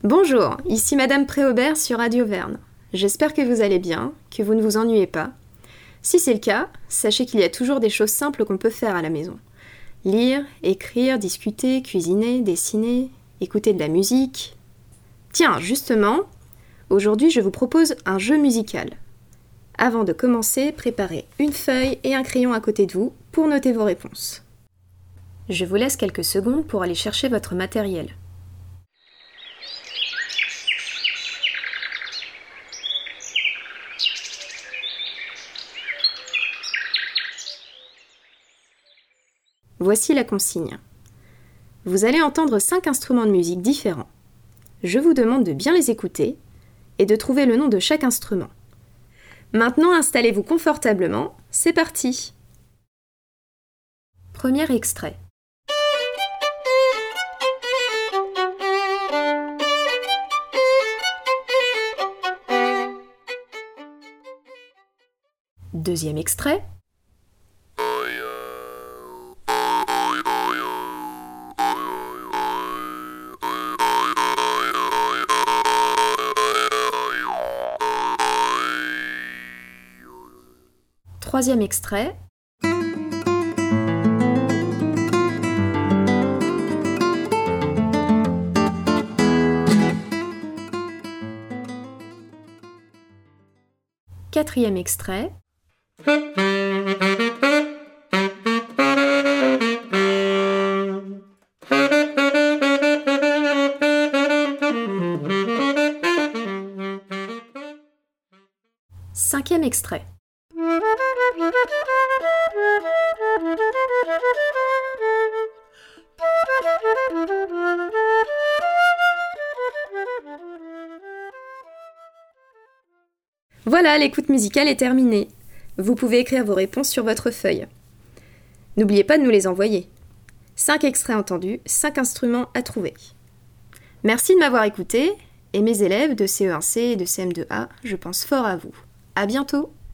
Bonjour, ici Madame Préaubert sur Radio Verne. J'espère que vous allez bien, que vous ne vous ennuyez pas. Si c'est le cas, sachez qu'il y a toujours des choses simples qu'on peut faire à la maison. Lire, écrire, discuter, cuisiner, dessiner, écouter de la musique. Tiens, justement, aujourd'hui je vous propose un jeu musical. Avant de commencer, préparez une feuille et un crayon à côté de vous pour noter vos réponses. Je vous laisse quelques secondes pour aller chercher votre matériel. Voici la consigne. Vous allez entendre 5 instruments de musique différents. Je vous demande de bien les écouter et de trouver le nom de chaque instrument. Maintenant, installez-vous confortablement, c'est parti! Premier extrait. Deuxième extrait. Troisième extrait. Quatrième extrait. Cinquième extrait. Voilà, l'écoute musicale est terminée. Vous pouvez écrire vos réponses sur votre feuille. N'oubliez pas de nous les envoyer. 5 extraits entendus, 5 instruments à trouver. Merci de m'avoir écouté, et mes élèves de CE1C et de CM2A, je pense fort à vous. À bientôt!